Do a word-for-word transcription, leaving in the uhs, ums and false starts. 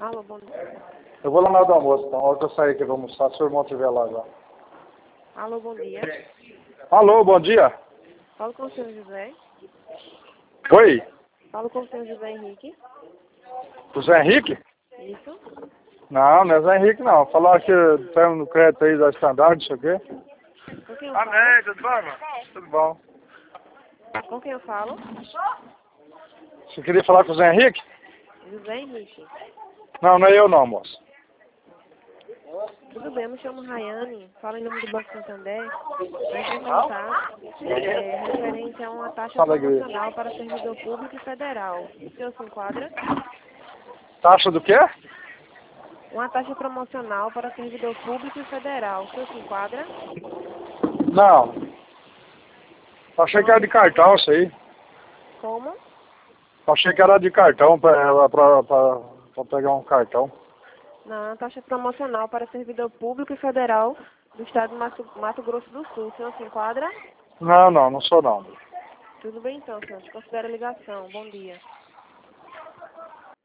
Alô, bom dia. Eu vou lá na hora do almoço, então. A hora que eu sair aqui pra almoçar, se o irmão estiver lá já. Alô, bom dia. Alô, bom dia. Falo com o senhor José. Oi, Falo com o senhor José Henrique. o Zé Henrique? Isso. Não, não é Zé Henrique não. Falaram que tem no crédito aí da Standard, não sei o quê. Com quem eu falo? Amém, tudo bom, mano? Tudo bom. Com quem eu falo? Você queria falar com o Zé Henrique? José Henrique. Não, não é eu não, moço. Tudo bem, eu me chamo Rayane. Falo em nome do Banco Santander. Para entrar em contato, é, referente a uma taxa Fala, igreja. promocional para servidor público e federal. O senhor se enquadra? Taxa do quê? Uma taxa promocional para servidor público e federal. O senhor se enquadra? Não. Achei que era de cartão isso aí. Como? Achei que era de cartão, pra, pra, pra, pra pegar um cartão. Na taxa promocional para servidor público e federal do estado de Mato, Mato Grosso do Sul. O senhor se enquadra? Não, não, não sou não. Tudo bem então, senhor. Considera a ligação. Bom dia.